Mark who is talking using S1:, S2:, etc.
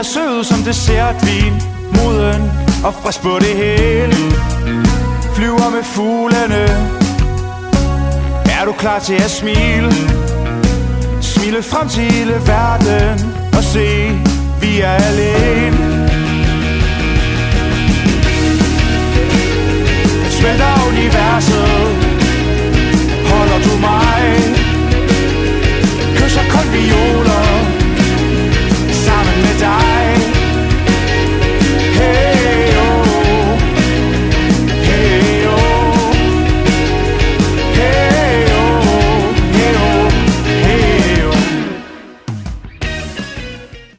S1: er sød som dessertvin, moden og frisk på det hele. Flyver med fuglene. Er du klar til at smile? Smile frem til hele verden og se, vi er alene.